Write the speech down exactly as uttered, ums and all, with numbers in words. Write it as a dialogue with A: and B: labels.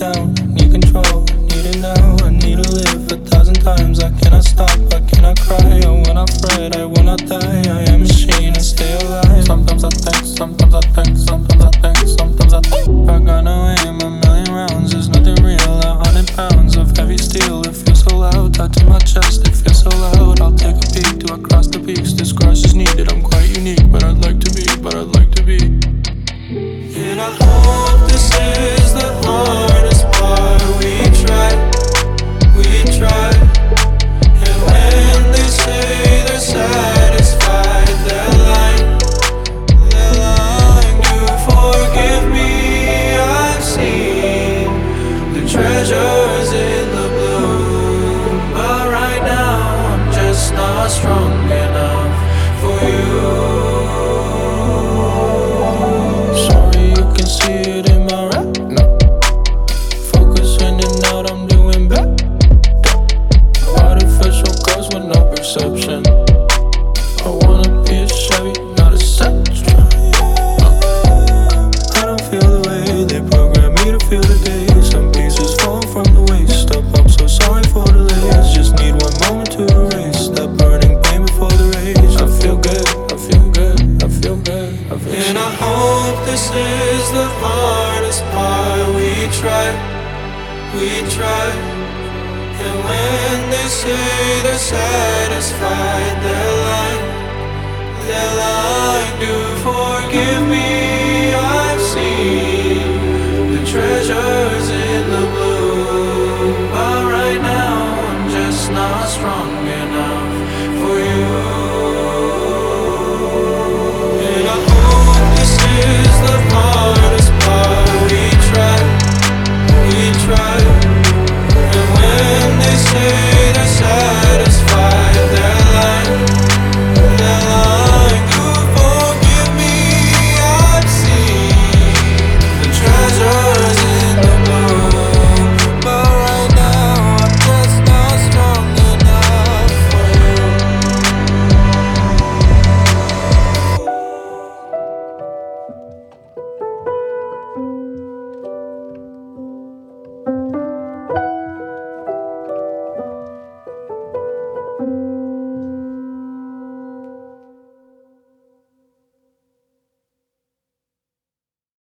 A: down, need control, need it now. I need to live a thousand times. I cannot stop, I cannot cry. I will not fret, I will not die. I am a machine, I stay alive. Sometimes I think, sometimes I think, sometimes I think, sometimes I think I got no aim, a million rounds. There's nothing real, a hundred pounds of heavy steel. It feels so loud, tied to my chest, it feels so loud. I'll take a peek, do I cross the peaks? This cross is needed, I'm quite unique. But I'd like to be, but I'd like to be. And I hope this is the hardest part. We try, we try. And when they say they're satisfied, they're lying, they're lying. You forgive me, I've seen the treasures in the blue. But right now I'm just not strong enough for you. See it in my rap, no. Focus in and out, I'm doing bad. Artificial cause with no perception. I wanna be a Chevy, not a Sentra. I don't feel the way they program me to feel today. Some pieces fall from the waist up, I'm so sorry for the delays. Just need one moment to erase that burning pain before the rage. I feel good, I feel good, I feel good, I feel good. And I hope this is the hardest part. We try, we try. And when they say they're satisfied, they're lying, they're lying. Do forgive me,